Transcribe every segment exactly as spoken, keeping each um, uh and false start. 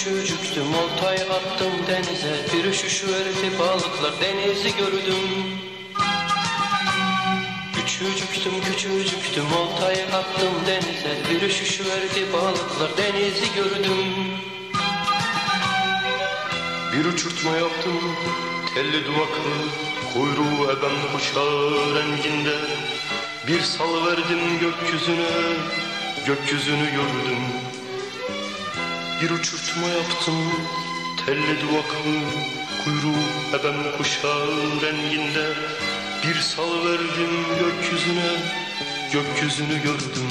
küçücüktüm, oltayı attım denize. Bir üşüş verdi balıklar, denizi gördüm. Küçücüktüm, küçücüktüm, oltayı attım denize. Bir üşüş verdi balıklar, denizi gördüm. Bir uçurtma yaptım, telli duvaklı, kuyruğu eben kuşağı renginde. Bir salıverdim gökyüzüne, gökyüzünü gördüm. Bir uçurtma yaptım, telli duvaklı, kuyruğu eben kuşağı renginde. Bir salıverdim gökyüzüne, gökyüzünü gördüm.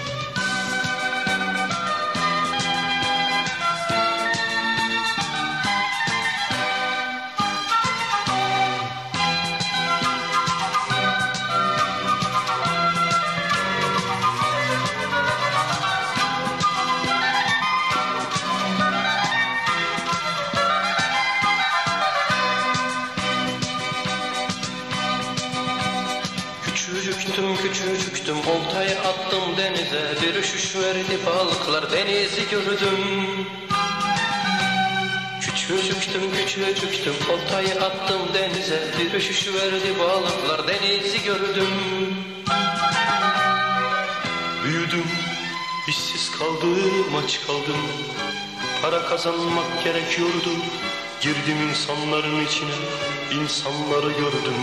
Küçücüktüm, küçücüktüm, oltayı attım denize. Bir üşüş verdi balıklar, denizi gördüm. Küçücüktüm, küçücüktüm, oltayı attım denize. Bir üşüş verdi balıklar, denizi gördüm. Büyüdüm, işsiz kaldım, aç kaldım. Para kazanmak gerekiyordu. Girdim insanların içine, insanları gördüm.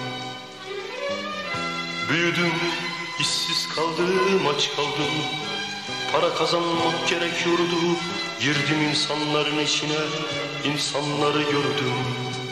Büyüdüm, işsiz kaldım, aç kaldım. Para kazanmak gerekiyordu. Girdim insanların içine, insanları gördüm.